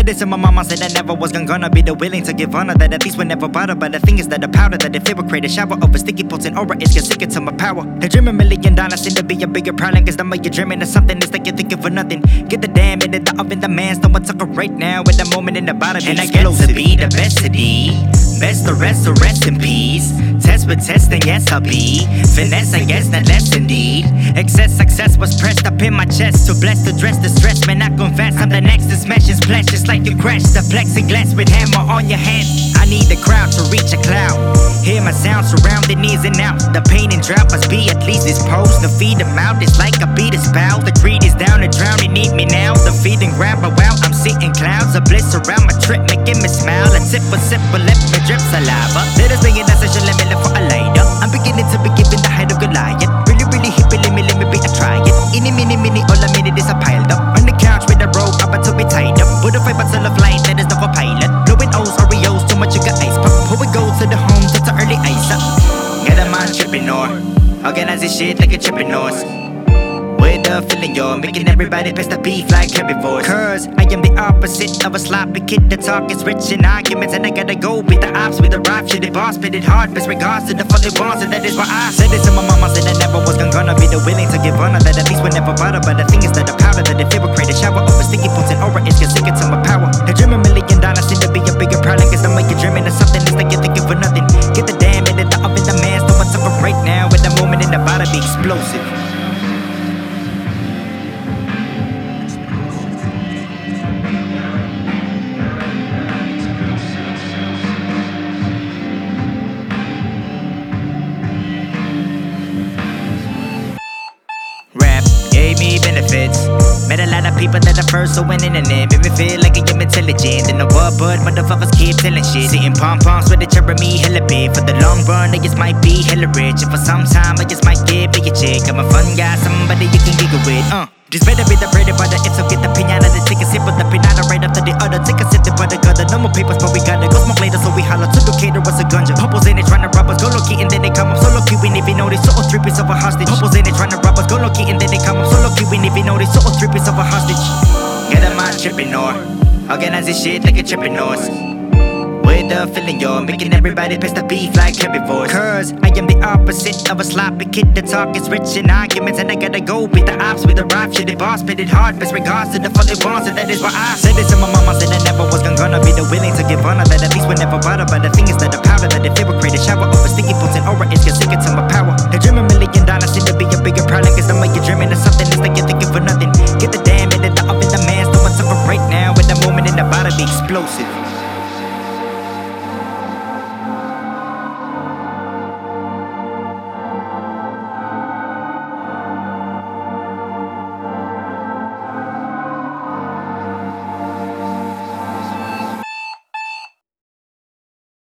Said this to my mama, said I never was gonna be the willing to give honor, that at least would never bother. But the thing is that the powder that if it would create a shower over sticky potent aura, it's get sicker to my power. I dream $1 million seem to be a bigger problem, cause the more you're dreaming of something, it's like you're thinking for nothing. Get the damn in the oven, the man's the one sucker right now with the moment in the bottom. And I get to be the best of the best, the rest, so rest in peace. Test with testing, yes I'll be finesse, I guess not less indeed. Excess success was pressed up in my chest, to bless the dress, the stress, man I confess I'm the next to smash and splash, just like you crash the plexiglass with hammer on your hand. I need the crowd to reach a cloud, hear my sound surrounding ears and out. The pain and drought must be at least disposed, to feed them out, it's like a beat is bow. The greed is down, the drowning need me now. The feeding grab a wow, I'm seeing clouds of bliss around my trip, making me smile. A sip, let me drip saliva. Let us bring in a session, let me live for a lighter. I'm beginning to be given the height of Goliath. Really hippie, let me be a try it. Any mini, all I minute is a piled up. On the couch with a rope, up until we tied up. Put a fight but still a flight, that is the co-pilot. Blowing O's, Oreos, too much sugar ice pop. Before we go to the home, to the early ice up. Get a man tripping or organize this shit like a tripping horse. With the feeling you're making everybody piss the beef like herbivores. Cause I am the opposite of a sloppy kid. The talk is rich in arguments, and I gotta go beat the ops with the rap shit. It boss, spit it hard, best regards to the fucking bonds. And that is why I said this to my mama, said I never was gonna be the willing to give honor, that at least would never bother. But the thing is that the powder that if it would create a shower over sticky potent aura, it's get sicker to my power. I dream $1 million seem to be a bigger problem, cause the more you're dreaming of something, it's like you're thinking for nothing. Get the damn in the oven, the man's the one sucker right now, with the moment in the bottom be explosive. Rap gave me benefits. Met a lot of people that are first, so winning in it made me feel like I am intelligent. In the world, but motherfuckers keep telling shit. Sitting pom-poms with the cherry me hella big. For the long run, I just might be hella rich. And for some time, I just might get big a chick. I'm a fun guy, somebody you can giggle with. Just better be the bread and butter, if so get the piñata. Then take a sip of the pinata right after the other. Take a sip of the gutter, no more papers, but we gotta go smoke later, so we holler to the caterers a gunja. Popples in it trying to rob us, go low-key and then they come up so low-key we didn't even know they so 3 pieces of a hostage. Popples in it trying to rob us, go low-key and then they come up so low-key we didn't even know they so 3 pieces of a hostage. Get a mind tripping or organize this shit like a tripping horse. With the feeling you're making everybody piss the beef like herbivores. Cause I am the opposite of a sloppy kid. The talk is rich in arguments, and I gotta go beat the ops with the rap shit. It boss, spit it hard, best regards to the fucking bonds. And that is why I said this to my mama, said I never was gonna be the willing to give honor, that at least would never bother. But the thing is that the powder that if it would create a shower over sticky potent aura, it's get sicker to my power. I dream $1 million seem to be a bigger problem, cause the more you're dreaming of something, it's like you're thinking for nothing. Get the damn in the oven, the man's the one sucker right now, with the moment in the bottom be explosive.